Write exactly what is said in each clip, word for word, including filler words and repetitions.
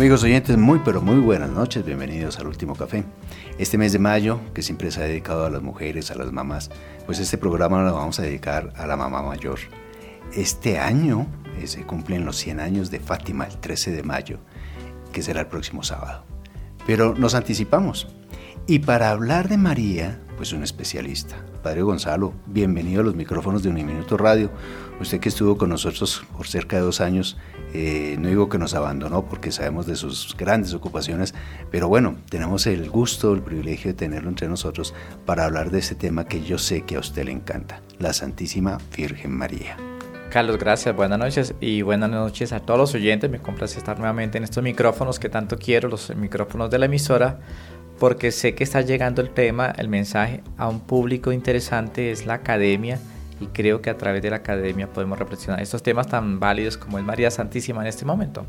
Amigos oyentes, muy pero muy buenas noches, bienvenidos al Último Café. Este mes de mayo, que siempre se ha dedicado a las mujeres, a las mamás, pues este programa lo vamos a dedicar a la mamá mayor. Este año eh, se cumplen los cien años de Fátima, el trece de mayo, que será el próximo sábado. Pero nos anticipamos. Y para hablar de María, pues un especialista. Padre Gonzalo, bienvenido a los micrófonos de Uniminuto Radio. Usted que estuvo con nosotros por cerca de dos años, eh, no digo que nos abandonó porque sabemos de sus grandes ocupaciones, pero bueno, tenemos el gusto, el privilegio de tenerlo entre nosotros para hablar de este tema que yo sé que a usted le encanta, la Santísima Virgen María. Carlos, gracias, buenas noches y buenas noches a todos los oyentes. Me complace estar nuevamente en estos micrófonos que tanto quiero, los micrófonos de la emisora, porque sé que está llegando el tema, el mensaje a un público interesante, es la academia, y creo que a través de la academia podemos reflexionar estos temas tan válidos como es María Santísima en este momento.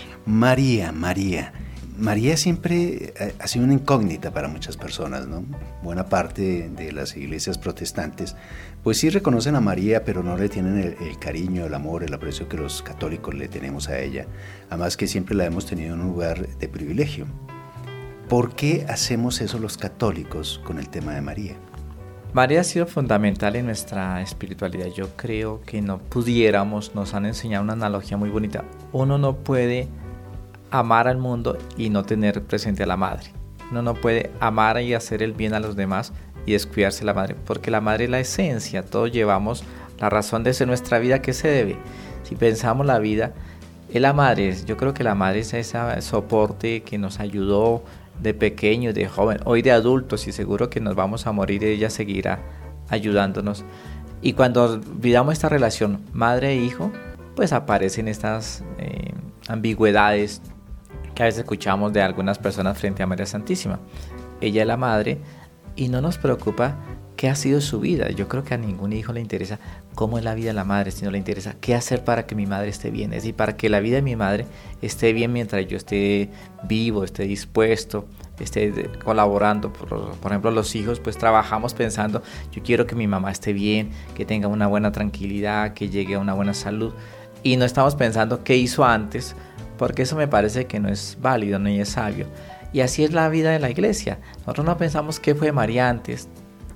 María, María. María siempre ha sido una incógnita para muchas personas, ¿no? Buena parte de las iglesias protestantes, pues sí reconocen a María, pero no le tienen el, el cariño, el amor, el aprecio que los católicos le tenemos a ella. Además que siempre la hemos tenido en un lugar de privilegio. ¿Por qué hacemos eso los católicos con el tema de María? María ha sido fundamental en nuestra espiritualidad. Yo creo que no pudiéramos, nos han enseñado una analogía muy bonita. Uno no puede amar al mundo y no tener presente a la madre. Uno no puede amar y hacer el bien a los demás y descuidarse de la madre, porque la madre es la esencia. Todos llevamos la razón de ser nuestra vida. ¿Qué se debe? Si pensamos la vida, es la madre. Yo creo que la madre es ese soporte que nos ayudó de pequeños, de joven, hoy de adultos, y seguro que nos vamos a morir y ella seguirá ayudándonos. Y cuando olvidamos esta relación madre e hijo, pues aparecen estas eh, ambigüedades que a veces escuchamos de algunas personas frente a María Santísima. Ella es la madre y no nos preocupa qué ha sido su vida. Yo creo que a ningún hijo le interesa cómo es la vida de la madre, sino le interesa qué hacer para que mi madre esté bien. Es decir, para que la vida de mi madre esté bien mientras yo esté vivo, esté dispuesto, esté colaborando. Por, por ejemplo, los hijos, pues trabajamos pensando, yo quiero que mi mamá esté bien, que tenga una buena tranquilidad, que llegue a una buena salud. Y no estamos pensando qué hizo antes, porque eso me parece que no es válido, ni es sabio. Y así es la vida de la iglesia. Nosotros no pensamos qué fue María antes,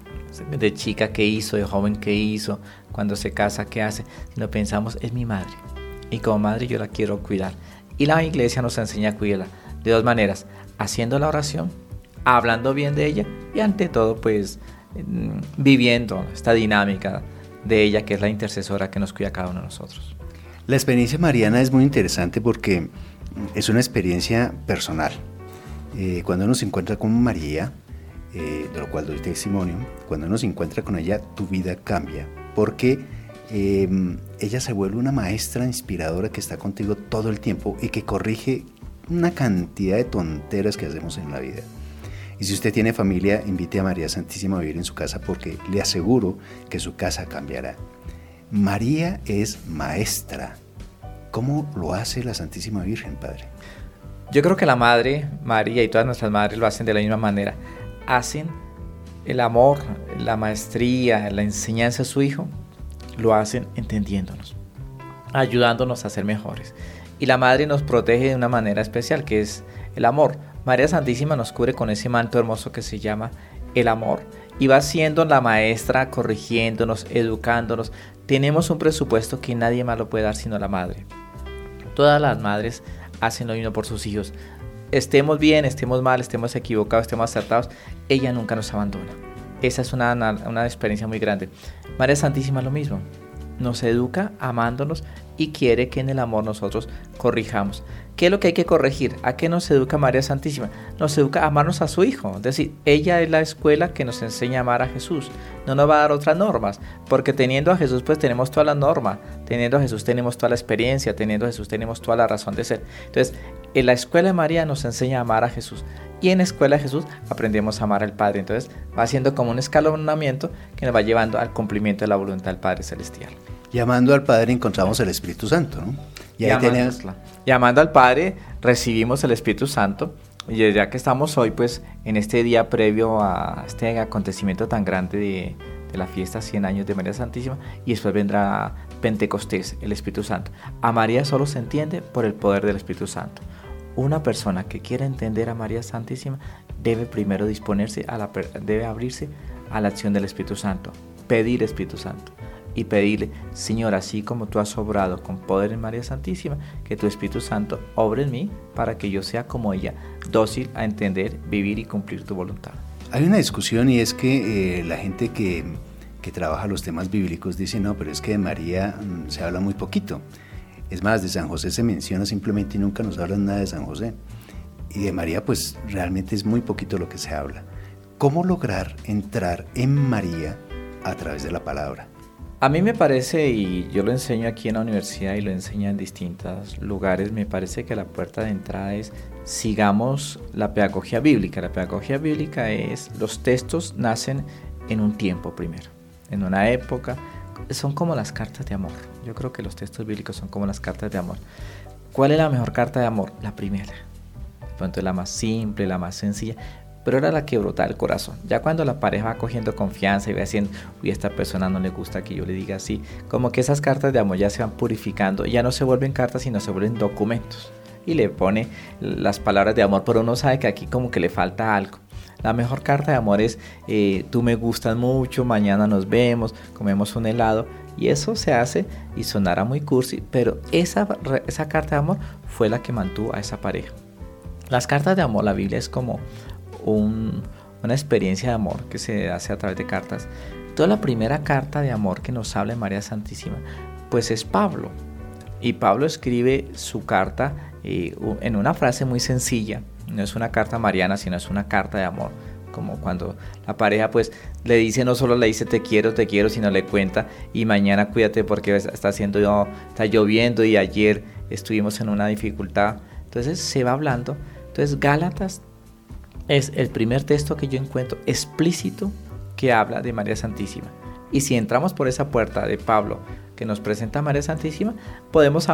de chica qué hizo, de joven qué hizo, cuando se casa qué hace, sino pensamos es mi madre y como madre yo la quiero cuidar. Y la iglesia nos enseña a cuidarla de dos maneras: haciendo la oración, hablando bien de ella y ante todo pues viviendo esta dinámica de ella, que es la intercesora que nos cuida a cada uno de nosotros. La experiencia mariana es muy interesante porque es una experiencia personal. Eh, cuando uno se encuentra con María, Eh, de lo cual doy testimonio, cuando uno se encuentra con ella, tu vida cambia, porque eh, ella se vuelve una maestra inspiradora que está contigo todo el tiempo y que corrige una cantidad de tonteras que hacemos en la vida. Y si usted tiene familia, invite a María Santísima a vivir en su casa, porque le aseguro que su casa cambiará. María es maestra. ¿Cómo lo hace la Santísima Virgen, Padre? Yo creo que la Madre María y todas nuestras madres lo hacen de la misma manera. Hacen el amor, la maestría, la enseñanza a su hijo, lo hacen entendiéndonos, ayudándonos a ser mejores. Y la madre nos protege de una manera especial, que es el amor. María Santísima nos cubre con ese manto hermoso que se llama el amor, y va siendo la maestra, corrigiéndonos, educándonos. Tenemos un presupuesto que nadie más lo puede dar sino la madre. Todas las madres hacen lo mismo por sus hijos. Estemos bien, estemos mal, estemos equivocados, estemos acertados, ella nunca nos abandona. Esa es una, una, una experiencia muy grande. María Santísima lo mismo, nos educa amándonos y quiere que en el amor nosotros corrijamos. ¿Qué es lo que hay que corregir? ¿A qué nos educa María Santísima? Nos educa a amarnos a su Hijo. Es decir, ella es la escuela que nos enseña a amar a Jesús. No nos va a dar otras normas, porque teniendo a Jesús pues tenemos toda la norma. Teniendo a Jesús tenemos toda la experiencia. Teniendo a Jesús tenemos toda la razón de ser. Entonces, en la escuela de María nos enseña a amar a Jesús. Y en la escuela de Jesús aprendemos a amar al Padre. Entonces, va siendo como un escalonamiento que nos va llevando al cumplimiento de la voluntad del Padre Celestial. Llamando al Padre encontramos el Espíritu Santo, ¿no? Y ahí tenemos... Llamando al Padre recibimos el Espíritu Santo. Y ya que estamos hoy pues en este día previo a este acontecimiento tan grande de, de la fiesta cien años de María Santísima, y después vendrá Pentecostés, el Espíritu Santo. A María solo se entiende por el poder del Espíritu Santo. una persona que quiera entender a María Santísima debe primero disponerse, a la, debe abrirse a la acción del Espíritu Santo, pedir Espíritu Santo y pedirle: Señor, así como tú has obrado con poder en María Santísima, que tu Espíritu Santo obre en mí para que yo sea como ella, dócil a entender, vivir y cumplir tu voluntad. Hay una discusión, y es que eh, la gente que, que trabaja los temas bíblicos dice: no, pero es que de María mmm, se habla muy poquito. Es más, de San José se menciona simplemente y nunca nos hablan nada de San José. Y de María pues realmente es muy poquito lo que se habla. ¿Cómo lograr entrar en María a través de la palabra? A mí me parece, y yo lo enseño aquí en la universidad y lo enseño en distintos lugares, me parece que la puerta de entrada es: sigamos la pedagogía bíblica. La pedagogía bíblica es: los textos nacen en un tiempo primero, en una época. Son como las cartas de amor. Yo creo que los textos bíblicos son como las cartas de amor. ¿Cuál es la mejor carta de amor? La primera. De pronto es la más simple, la más sencilla, pero era la que brotaba el corazón. Ya cuando la pareja va cogiendo confianza y va diciendo: uy, a esta persona no le gusta que yo le diga así, como que esas cartas de amor ya se van purificando, ya no se vuelven cartas, sino se vuelven documentos. Y le pone las palabras de amor, pero uno sabe que aquí como que le falta algo. La mejor carta de amor es: eh, tú me gustas mucho, mañana nos vemos, comemos un helado. Y eso se hace y sonará muy cursi, pero esa, esa carta de amor fue la que mantuvo a esa pareja. Las cartas de amor, la Biblia es como un, una experiencia de amor que se hace a través de cartas. Toda la primera carta de amor que nos habla de María Santísima, pues es Pablo. Y Pablo escribe su carta eh, en una frase muy sencilla. No es una carta mariana, sino es una carta de amor. Como cuando la pareja pues le dice, no solo le dice te quiero, te quiero, sino le cuenta: y mañana cuídate porque está haciendo, está lloviendo y ayer estuvimos en una dificultad. Entonces se va hablando. Entonces Gálatas es el primer texto que yo encuentro explícito que habla de María Santísima. Y si entramos por esa puerta de Pablo que nos presenta a María Santísima, podemos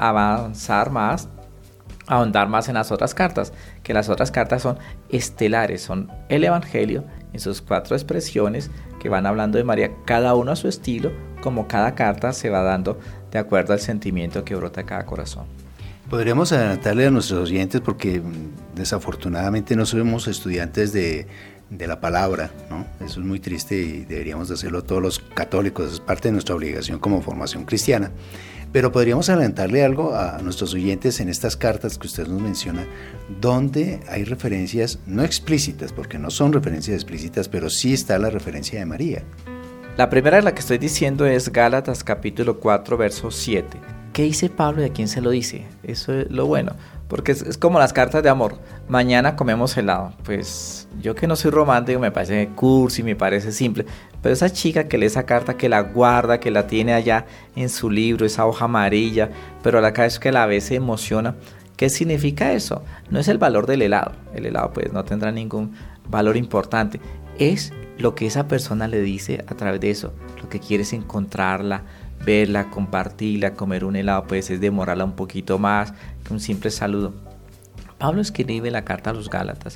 avanzar más, ahondar más en las otras cartas, que las otras cartas son estelares, son el Evangelio en sus cuatro expresiones que van hablando de María, cada uno a su estilo, como cada carta se va dando de acuerdo al sentimiento que brota de cada corazón. Podríamos adelantarle a nuestros oyentes, porque desafortunadamente no somos estudiantes de, de la palabra, ¿no? Eso es muy triste y deberíamos de hacerlo todos los católicos, es parte de nuestra obligación como formación cristiana. Pero podríamos adelantarle algo a nuestros oyentes en estas cartas que usted nos menciona, donde hay referencias no explícitas, porque no son referencias explícitas, pero sí está la referencia de María. La primera de la que estoy diciendo es Gálatas capítulo cuatro, verso siete. ¿Qué dice Pablo y a quién se lo dice? Eso es lo bueno, porque es, es como las cartas de amor. Mañana comemos helado. Pues yo, que no soy romántico, me parece cursi, me parece simple, pero esa chica que lee esa carta, que la guarda, que la tiene allá en su libro, esa hoja amarilla, pero a la cada vez que la ve se emociona. ¿Qué significa eso? No es el valor del helado. El helado pues no tendrá ningún valor importante. Es lo que esa persona le dice a través de eso. Lo que quiere es encontrarla, verla, compartirla, comer un helado, pues es demorarla un poquito más que un simple saludo. Pablo escribe la carta a los Gálatas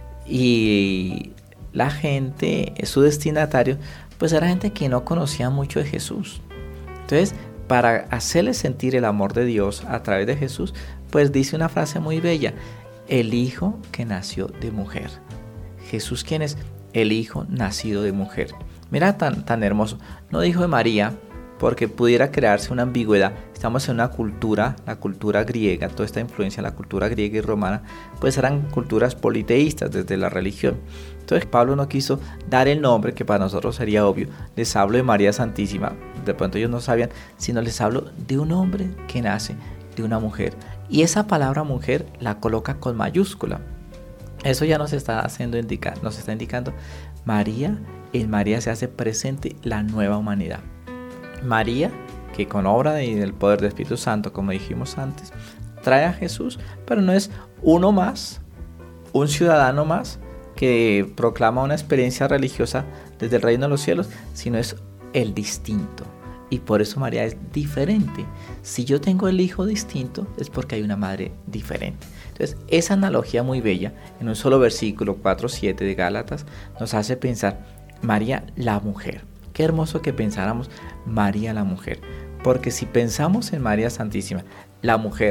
y la gente, su destinatario, pues era gente que no conocía mucho de Jesús. Entonces, para hacerles sentir el amor de Dios a través de Jesús, pues dice una frase muy bella: el Hijo que nació de mujer. Jesús, ¿quién es? El Hijo nacido de mujer. Mira, tan, tan hermoso. No dijo de María, porque pudiera crearse una ambigüedad. Estamos en una cultura, la cultura griega, toda esta influencia de la cultura griega y romana, pues eran culturas politeístas desde la religión. Entonces Pablo no quiso dar el nombre, que para nosotros sería obvio. Les hablo de María Santísima, de pronto ellos no sabían, sino les hablo de un hombre que nace de una mujer. Y esa palabra mujer la coloca con mayúscula. Eso ya nos está haciendo indicar, nos está indicando María, en María se hace presente la nueva humanidad. María, que con obra del poder del Espíritu Santo, como dijimos antes, trae a Jesús, pero no es uno más, un ciudadano más que proclama una experiencia religiosa desde el reino de los cielos, sino es el distinto. Y por eso María es diferente. Si yo tengo el hijo distinto, es porque hay una madre diferente. Entonces, esa analogía muy bella, en un solo versículo, cuatro siete de Gálatas, nos hace pensar María la mujer. Qué hermoso que pensáramos María la mujer, porque si pensamos en María Santísima, la mujer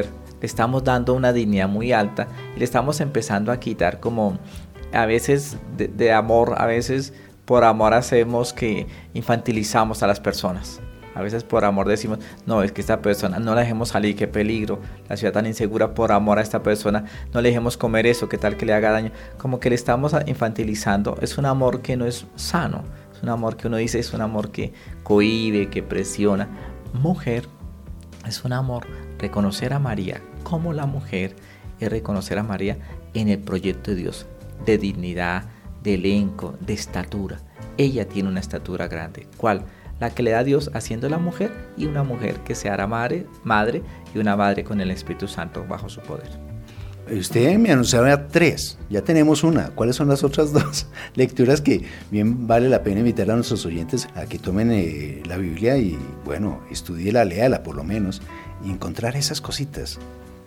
le estamos dando una dignidad muy alta y le estamos empezando a quitar como a veces de, de amor, a veces por amor hacemos que infantilizamos a las personas. A veces por amor decimos, no, es que esta persona no la dejemos salir, qué peligro, la ciudad tan insegura, por amor a esta persona, no le dejemos comer eso, qué tal que le haga daño. Como que le estamos infantilizando, es un amor que no es sano, es un amor que uno dice, es un amor que cohíbe, que presiona. Mujer, es un amor, reconocer a María como la mujer, es reconocer a María en el proyecto de Dios, de dignidad, de elenco, de estatura. Ella tiene una estatura grande. ¿Cuál? La que le da Dios haciendo la mujer, y una mujer que se hará madre, madre y una madre con el Espíritu Santo bajo su poder. Usted me anunciaba tres, ya tenemos una. ¿Cuáles son las otras dos lecturas que bien vale la pena invitar a nuestros oyentes a que tomen eh, la Biblia y, bueno, estudiela, léala por lo menos, y encontrar esas cositas?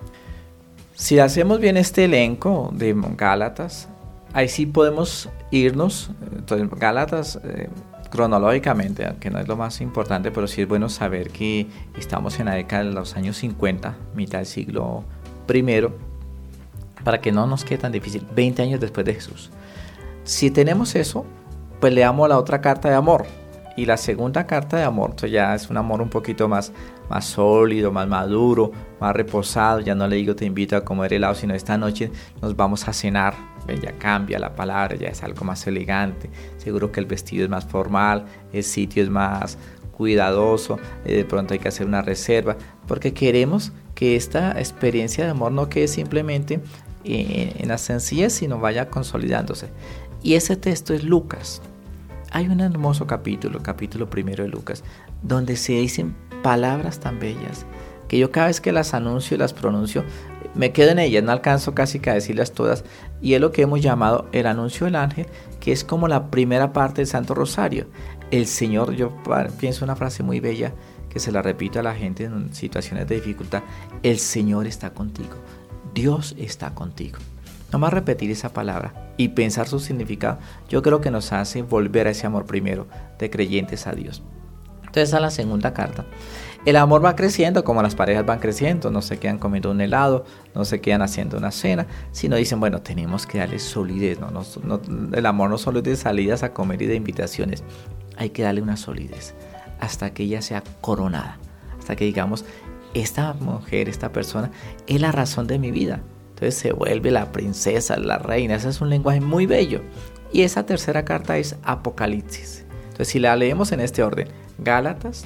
Si hacemos bien este elenco de Gálatas, ahí sí podemos irnos. Entonces, Gálatas, eh, cronológicamente, aunque no es lo más importante, pero sí es bueno saber que estamos en la década de los años cincuenta, mitad del siglo primero, para que no nos quede tan difícil, veinte años después de Jesús. Si tenemos eso, pues leamos la otra carta de amor. Y la segunda carta de amor, entonces ya es un amor un poquito más, más sólido, más maduro, más reposado. Ya no le digo te invito a comer helado, sino esta noche nos vamos a cenar. Ya cambia la palabra, ya es algo más elegante. Seguro que el vestido es más formal, el sitio es más cuidadoso, de pronto hay que hacer una reserva, porque queremos que esta experiencia de amor no quede simplemente en, en la sencillez, sino vaya consolidándose. Y ese texto es Lucas. Hay un hermoso capítulo, capítulo primero de Lucas, donde se dicen palabras tan bellas que yo cada vez que las anuncio y las pronuncio, me quedo en ellas, no alcanzo casi que a decirlas todas, y es lo que hemos llamado el anuncio del ángel, que es como la primera parte del Santo Rosario. El Señor, yo pienso una frase muy bella, que se la repito a la gente en situaciones de dificultad: el Señor está contigo, Dios está contigo. Nomás repetir esa palabra y pensar su significado, yo creo que nos hace volver a ese amor primero de creyentes a Dios. Entonces, a la segunda carta, el amor va creciendo como las parejas van creciendo, no se quedan comiendo un helado, no se quedan haciendo una cena, sino dicen, bueno, tenemos que darle solidez. No, no, no, el amor no solo es de salidas a comer y de invitaciones, hay que darle una solidez hasta que ella sea coronada, hasta que digamos, esta mujer, esta persona es la razón de mi vida. Entonces se vuelve la princesa, la reina. Ese es un lenguaje muy bello. Y esa tercera carta es Apocalipsis. Entonces, si la leemos en este orden, Gálatas,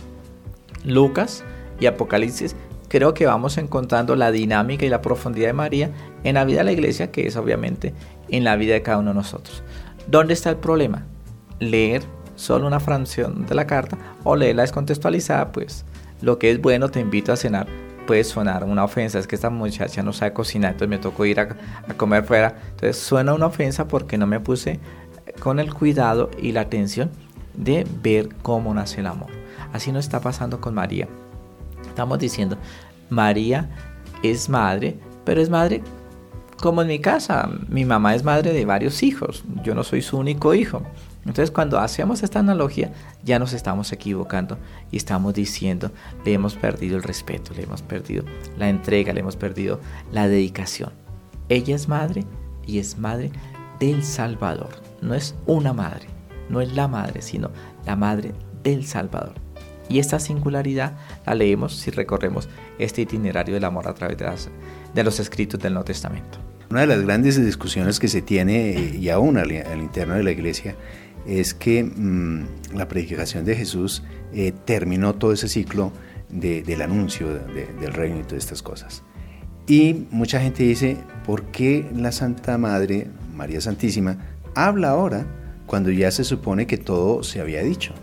Lucas y Apocalipsis, creo que vamos encontrando la dinámica y la profundidad de María en la vida de la iglesia, que es obviamente en la vida de cada uno de nosotros. ¿Dónde está el problema? Leer solo una fracción de la carta o leerla descontextualizada, pues lo que es bueno, te invito a cenar, puede sonar una ofensa. Es que esta muchacha no sabe cocinar, entonces me tocó ir a, a comer fuera. Entonces suena una ofensa porque no me puse con el cuidado y la atención de ver cómo nace el amor. Así nos está pasando con María. Estamos diciendo, María es madre, pero es madre como en mi casa. Mi mamá es madre de varios hijos, yo no soy su único hijo. Entonces, cuando hacemos esta analogía, ya nos estamos equivocando y estamos diciendo, le hemos perdido el respeto, le hemos perdido la entrega, le hemos perdido la dedicación. Ella es madre y es madre del Salvador. No es una madre, no es la madre, sino la madre del Salvador. Y esta singularidad la leemos si recorremos este itinerario del amor a través de, las, de los escritos del Nuevo Testamento. Una de las grandes discusiones que se tiene, y aún al, al interno de la iglesia, es que mmm, la predicación de Jesús eh, terminó todo ese ciclo de, del anuncio de, del reino y todas estas cosas. Y mucha gente dice, ¿por qué la Santa Madre, María Santísima, habla ahora cuando ya se supone que todo se había dicho?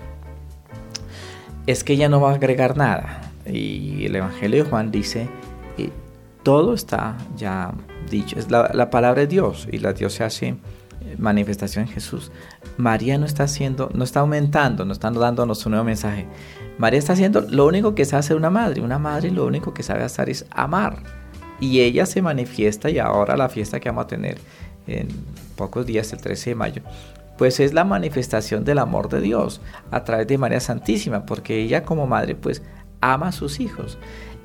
Es que ella no va a agregar nada. Y el Evangelio de Juan dice, eh, todo está ya dicho. Es la, la palabra de Dios, y la Dios se hace manifestación en Jesús. María no está haciendo, no está aumentando, no está dándonos un nuevo mensaje. María está haciendo lo único que sabe hacer una madre. Una madre lo único que sabe hacer es amar. Y ella se manifiesta, y ahora la fiesta que vamos a tener en pocos días, el trece de mayo, pues es la manifestación del amor de Dios a través de María Santísima, porque ella como madre pues ama a sus hijos.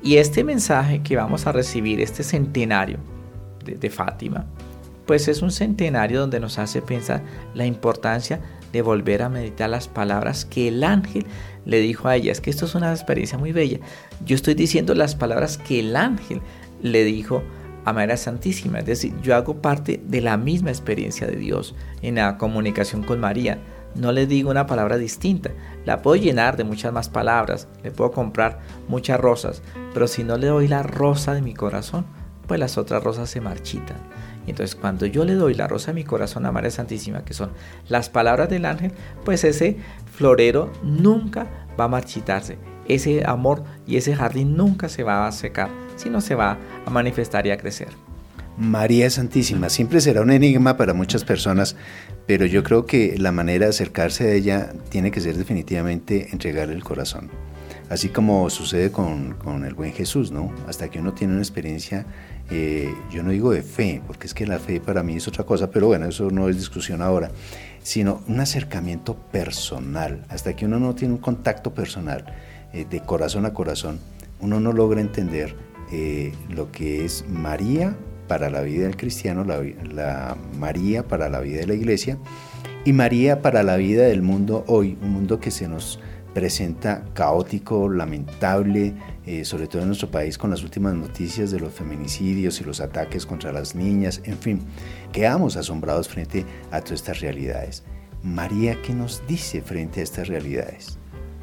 Y este mensaje que vamos a recibir, este centenario de, de Fátima, pues es un centenario donde nos hace pensar la importancia de volver a meditar las palabras que el ángel le dijo a ella. Es que esto es una experiencia muy bella. Yo estoy diciendo las palabras que el ángel le dijo a María Santísima. Es decir, yo hago parte de la misma experiencia de Dios en la comunicación con María. No le digo una palabra distinta. La puedo llenar de muchas más palabras. Le puedo comprar muchas rosas. Pero si no le doy la rosa de mi corazón, pues las otras rosas se marchitan. Entonces, cuando yo le doy la rosa de mi corazón a María Santísima, que son las palabras del ángel, pues ese florero nunca va a marchitarse. Ese amor y ese jardín nunca se va a secar, sino se va a manifestar y a crecer. María Santísima siempre será un enigma para muchas personas, pero yo creo que la manera de acercarse a ella tiene que ser definitivamente entregarle el corazón. Así como sucede con, con el buen Jesús, ¿no? Hasta que uno tiene una experiencia, eh, yo no digo de fe, porque es que la fe para mí es otra cosa, pero bueno, eso no es discusión ahora, sino un acercamiento personal. Hasta que uno no tiene un contacto personal, eh, de corazón a corazón, uno no logra entender eh, lo que es María para la vida del cristiano, la, la María para la vida de la iglesia y María para la vida del mundo hoy, un mundo que se nos presenta caótico, lamentable, eh, sobre todo en nuestro país con las últimas noticias de los feminicidios y los ataques contra las niñas, en fin, quedamos asombrados frente a todas estas realidades. María, ¿qué nos dice frente a estas realidades?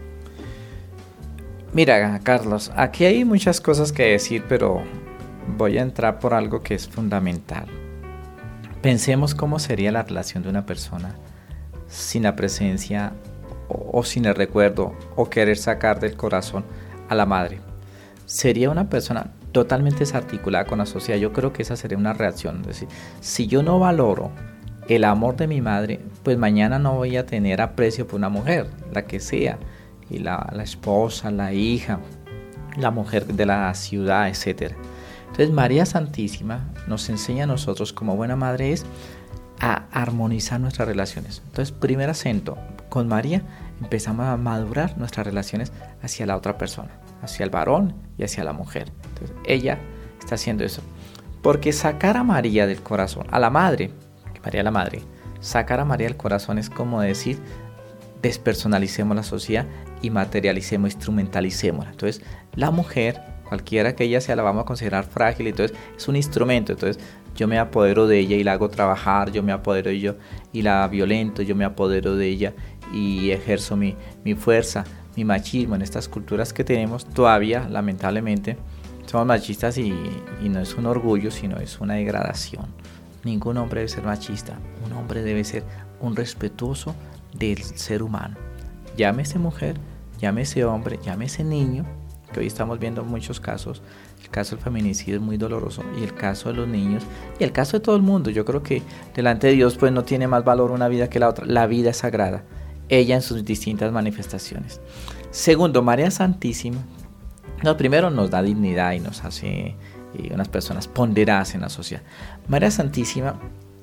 Mira, Carlos, aquí hay muchas cosas que decir, pero voy a entrar por algo que es fundamental. Pensemos cómo sería la relación de una persona sin la presencia o sin el recuerdo o querer sacar del corazón a la madre. Sería una persona totalmente desarticulada con la sociedad. Yo creo que esa sería una reacción. Es decir, si yo no valoro el amor de mi madre, pues mañana no voy a tener aprecio por una mujer, la que sea, y la, la esposa, la hija, la mujer de la ciudad, etcétera. Entonces María Santísima nos enseña a nosotros como buena madre es a armonizar nuestras relaciones. Entonces, primer acento, con María empezamos a madurar nuestras relaciones hacia la otra persona, hacia el varón y hacia la mujer. Entonces, ella está haciendo eso. Porque sacar a María del corazón, a la madre, María la madre, sacar a María del corazón es como decir, despersonalicemos la sociedad y materialicemos, instrumentalicémosla. Entonces, la mujer, cualquiera que ella sea, la vamos a considerar frágil, entonces es un instrumento. Entonces, yo me apodero de ella y la hago trabajar, yo me apodero de ella y la violento, yo me apodero de ella y ejerzo mi, mi fuerza, mi machismo. En estas culturas que tenemos todavía, lamentablemente, somos machistas y, y no es un orgullo, sino es una degradación. Ningún hombre debe ser machista, un hombre debe ser un respetuoso del ser humano. Llámese mujer, llámese hombre, llámese niño, que hoy estamos viendo muchos casos. El caso del feminicidio es muy doloroso, y el caso de los niños, y el caso de todo el mundo. Yo creo que delante de Dios pues no tiene más valor una vida que la otra. La vida es sagrada, ella en sus distintas manifestaciones. Segundo, María Santísima, no, primero nos da dignidad y nos hace eh, unas personas ponderadas en la sociedad. María Santísima,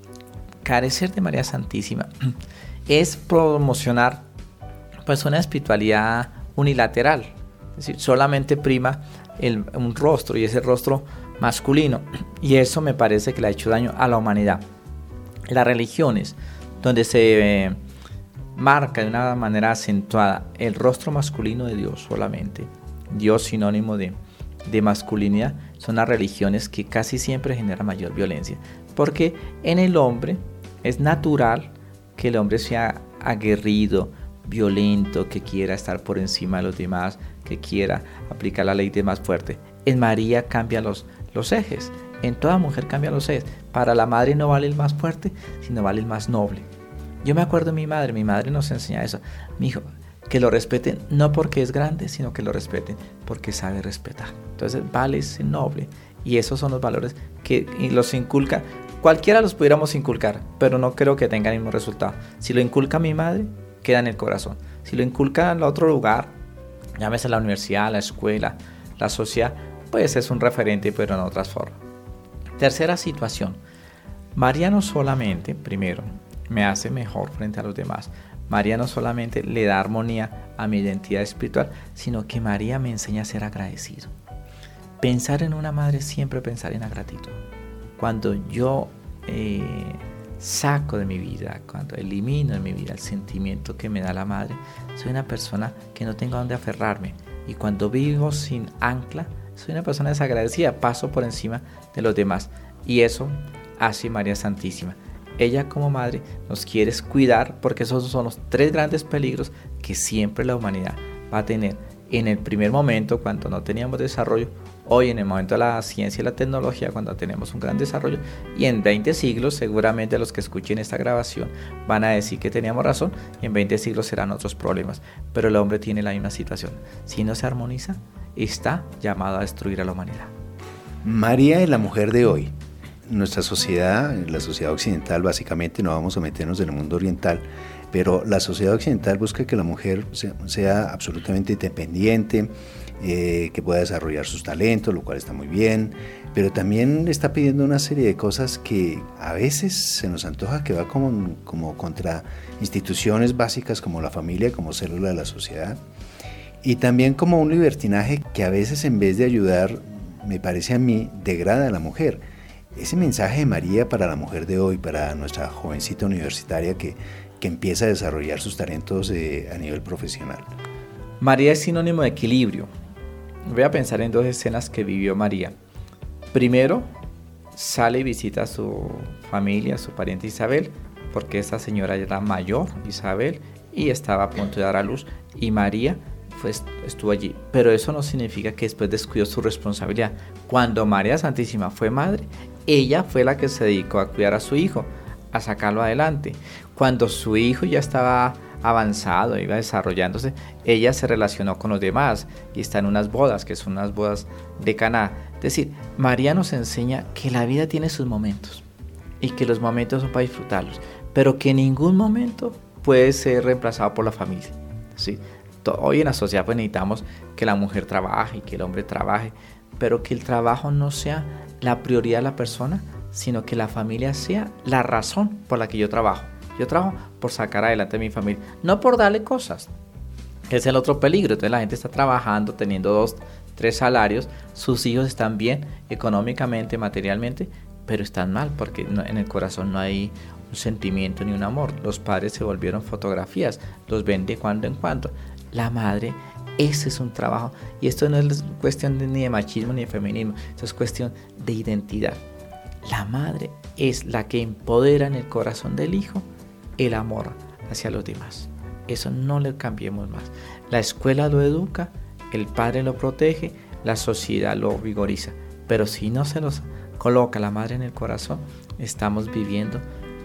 carecer de María Santísima es promocionar pues una espiritualidad unilateral, es decir, solamente prima el, un rostro, y ese rostro masculino, y eso me parece que le ha hecho daño a la humanidad. Las religiones donde se eh, marca de una manera acentuada el rostro masculino de Dios solamente, Dios sinónimo de, de masculinidad, son las religiones que casi siempre generan mayor violencia, porque en el hombre es natural que el hombre sea aguerrido, violento, que quiera estar por encima de los demás, que quiera aplicar la ley de más fuerte. En María cambia los, los ejes, en toda mujer cambia los ejes. Para la madre no vale el más fuerte, sino vale el más noble. Yo me acuerdo de mi madre, mi madre nos enseña eso. Mi hijo, que lo respeten no porque es grande, sino que lo respeten porque sabe respetar. Entonces vale ese noble, y esos son los valores que los inculca. Cualquiera los pudiéramos inculcar, pero no creo que tenga el mismo resultado. Si lo inculca mi madre, queda en el corazón. Si lo inculca en otro lugar, llámese la universidad, la escuela, la sociedad, pues es un referente, pero en otras formas. Tercera situación. María no solamente, primero, me hace mejor frente a los demás. María no solamente le da armonía a mi identidad espiritual, sino que María me enseña a ser agradecido. Pensar en una madre es siempre pensar en la gratitud. Cuando yo eh, saco de mi vida, cuando elimino de mi vida el sentimiento que me da la madre, soy una persona que no tengo a dónde aferrarme. Y cuando vivo sin ancla, soy una persona desagradecida, paso por encima de los demás. Y eso hace María Santísima. Ella como madre nos quiere cuidar, porque esos son los tres grandes peligros que siempre la humanidad va a tener. En el primer momento, cuando no teníamos desarrollo, hoy en el momento de la ciencia y la tecnología, cuando tenemos un gran desarrollo, y en veinte siglos seguramente los que escuchen esta grabación van a decir que teníamos razón, y en veinte siglos serán otros problemas, pero el hombre tiene la misma situación. Si no se armoniza, está llamado a destruir a la humanidad. María es la mujer de hoy. Nuestra sociedad, la sociedad occidental, básicamente, no vamos a meternos en el mundo oriental, pero la sociedad occidental busca que la mujer sea, sea absolutamente independiente, eh, que pueda desarrollar sus talentos, lo cual está muy bien, pero también está pidiendo una serie de cosas que a veces se nos antoja que va como, como contra instituciones básicas como la familia, como célula de la sociedad, y también como un libertinaje que a veces, en vez de ayudar, me parece a mí, degrada a la mujer. Ese mensaje de María para la mujer de hoy, para nuestra jovencita universitaria que, que empieza a desarrollar sus talentos eh, a nivel profesional. María es sinónimo de equilibrio. Voy a pensar en dos escenas que vivió María. Primero, sale y visita a su familia, a su pariente Isabel, porque esta señora era mayor, Isabel, y estaba a punto de dar a luz, y María pues, estuvo allí. Pero eso no significa que después descuidó su responsabilidad. Cuando María Santísima fue madre, ella fue la que se dedicó a cuidar a su hijo, a sacarlo adelante. Cuando su hijo ya estaba avanzado, iba desarrollándose, ella se relacionó con los demás y está en unas bodas, que son unas bodas de Caná. Es decir, María nos enseña que la vida tiene sus momentos y que los momentos son para disfrutarlos, pero que ningún momento puede ser reemplazado por la familia. ¿Sí? Hoy en la sociedad pues necesitamos que la mujer trabaje y que el hombre trabaje, pero que el trabajo no sea la prioridad de la persona, sino que la familia sea la razón por la que yo trabajo. Yo trabajo por sacar adelante a mi familia, no por darle cosas. Es el otro peligro. Entonces la gente está trabajando, teniendo dos, tres salarios, sus hijos están bien económicamente, materialmente, pero están mal porque no, en el corazón no hay un sentimiento ni un amor. Los padres se volvieron fotografías, los ven de cuando en cuando. La madre, ese es un trabajo, y esto no es cuestión de, ni de machismo ni de feminismo, esto es cuestión de identidad. La madre es la que empodera en el corazón del hijo el amor hacia los demás. Eso no le cambiemos más. La escuela lo educa, el padre lo protege, la sociedad lo vigoriza, pero si no se nos coloca la madre en el corazón, estamos viviendo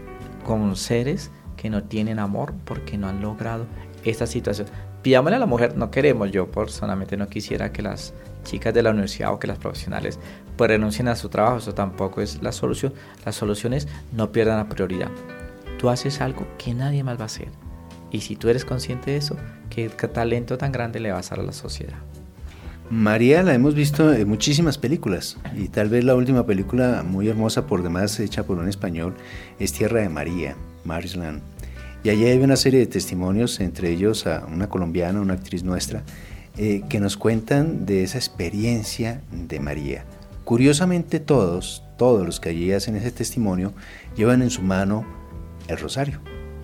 con seres que no tienen amor porque no han logrado esta situación. Pidámosle a la mujer, no queremos, yo personalmente no quisiera que las chicas de la universidad o que las profesionales pues renuncien a su trabajo, eso tampoco es la solución. La solución es no pierdan la prioridad. Tú haces algo que nadie más va a hacer, y si tú eres consciente de eso, qué talento tan grande le vas a dar a la sociedad. María la hemos visto en muchísimas películas, y tal vez la última película muy hermosa por demás hecha por un español es Tierra de María, Mary's Land. Y allí hay una serie de testimonios, entre ellos a una colombiana, una actriz nuestra, eh, que nos cuentan de esa experiencia de María. Curiosamente todos, todos los que allí hacen ese testimonio, llevan en su mano el rosario.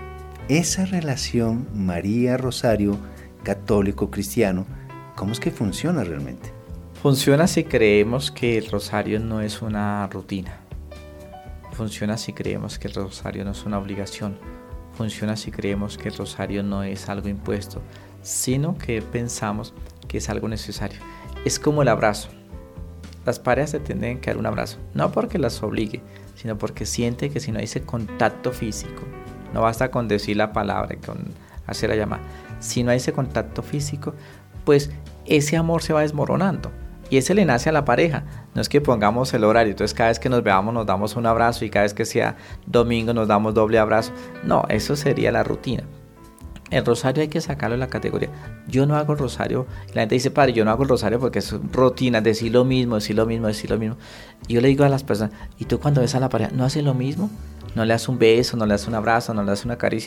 Esa relación María-Rosario, católico-cristiano, ¿cómo es que funciona realmente? Funciona si creemos que el rosario no es una rutina. Funciona si creemos que el rosario no es una obligación. Funciona si creemos que el rosario no es algo impuesto, sino que pensamos que es algo necesario. Es como el abrazo. Las parejas se tienen que dar un abrazo, no porque las obligue, sino porque siente que si no hay ese contacto físico, no basta con decir la palabra, con hacer la llamada, si no hay ese contacto físico, pues ese amor se va desmoronando. Y ese le nace a la pareja. No es que pongamos el horario, entonces cada vez que nos veamos nos damos un abrazo y cada vez que sea domingo nos damos doble abrazo. No, eso sería la rutina. El rosario hay que sacarlo de la categoría. Yo no hago el rosario. La gente dice, padre, yo no hago el rosario porque es rutina, decir lo mismo, decir lo mismo, decir lo mismo. Y yo le digo a las personas, ¿y tú cuando ves a la pareja no haces lo mismo? ¿No le das un beso, no le das un abrazo, no le das una caricia?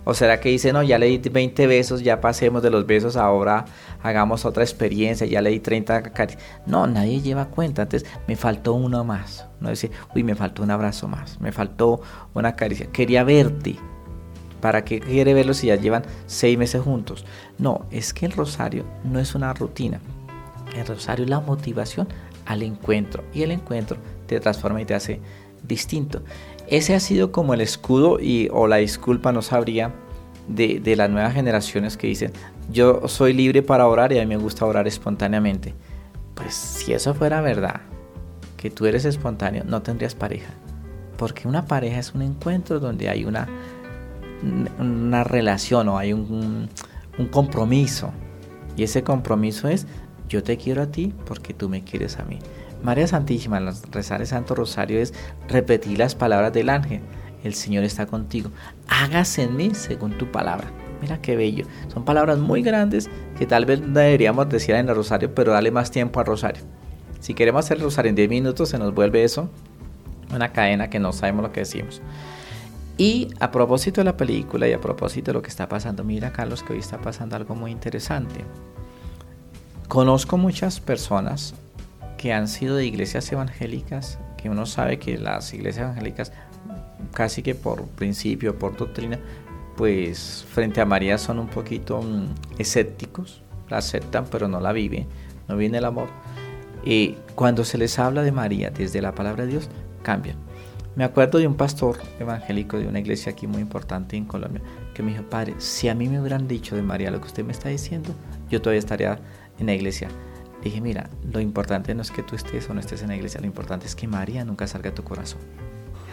¿O será que dice, no, ya le di veinte besos, ya pasemos de los besos, ahora hagamos otra experiencia, ya le di treinta caricias? No, nadie lleva cuenta. Entonces, me faltó uno más. No dice, uy, me faltó un abrazo más, me faltó una caricia. Quería verte. ¿Para qué quiere verlo si ya llevan seis meses juntos? No, es que el rosario no es una rutina. El rosario es la motivación al encuentro. Y el encuentro te transforma y te hace distinto. Ese ha sido como el escudo y, o la disculpa, no sabría, de, de las nuevas generaciones que dicen, yo soy libre para orar y a mí me gusta orar espontáneamente. Pues si eso fuera verdad, que tú eres espontáneo, no tendrías pareja. Porque una pareja es un encuentro donde hay una, una relación o hay un, un compromiso. Y ese compromiso es, yo te quiero a ti porque tú me quieres a mí. María Santísima, al rezar el Santo Rosario es repetir las palabras del ángel. El Señor está contigo. Hágase en mí según tu palabra. Mira qué bello. Son palabras muy grandes que tal vez deberíamos decir en el Rosario, pero dale más tiempo al Rosario. Si queremos hacer el Rosario en diez minutos, se nos vuelve eso una cadena que no sabemos lo que decimos. Y a propósito de la película y a propósito de lo que está pasando, mira, Carlos, que hoy está pasando algo muy interesante. Conozco muchas personas que han sido de iglesias evangélicas, que uno sabe que las iglesias evangélicas, casi que por principio, por doctrina, pues frente a María son un poquito um, escépticos, la aceptan pero no la viven, no viene el amor. Y cuando se les habla de María desde la palabra de Dios, cambian. Me acuerdo de un pastor evangélico de una iglesia aquí muy importante en Colombia, que me dijo, padre, si a mí me hubieran dicho de María lo que usted me está diciendo, yo todavía estaría en la iglesia. Dije, mira, lo importante no es que tú estés o no estés en la iglesia, lo importante es que María nunca salga de tu corazón.